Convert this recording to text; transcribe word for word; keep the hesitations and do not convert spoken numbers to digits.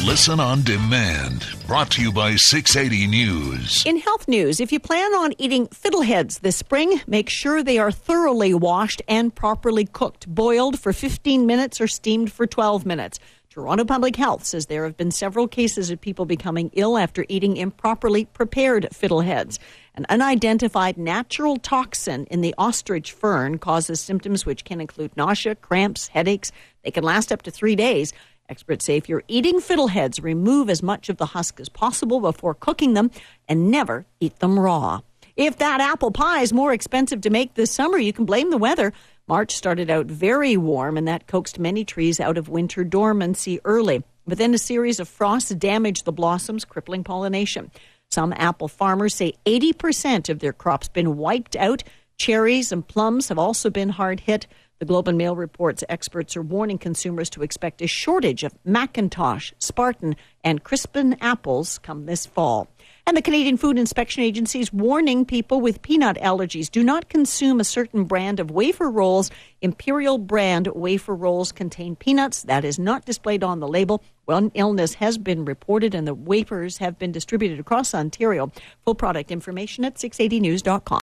Listen on demand. Brought to you by six eighty News. In health news, if you plan on eating fiddleheads this spring, make sure they are thoroughly washed and properly cooked, boiled for fifteen minutes or steamed for twelve minutes. Toronto Public Health says there have been several cases of people becoming ill after eating improperly prepared fiddleheads. An unidentified natural toxin in the ostrich fern causes symptoms which can include nausea, cramps, headaches. They can last up to three days. Experts say if you're eating fiddleheads, remove as much of the husk as possible before cooking them and never eat them raw. If that apple pie is more expensive to make this summer, you can blame the weather. March started out very warm, and that coaxed many trees out of winter dormancy early. But then a series of frosts damaged the blossoms, crippling pollination. Some apple farmers say eighty percent of their crops been wiped out. Cherries and plums have also been hard hit. The Globe and Mail reports experts are warning consumers to expect a shortage of Macintosh, Spartan, and Crispin apples come this fall. And the Canadian Food Inspection Agency is warning people with peanut allergies. Do not consume a certain brand of wafer rolls. Imperial brand wafer rolls contain peanuts. That is not displayed on the label. One illness has been reported and the wafers have been distributed across Ontario. Full product information at six eighty news dot com.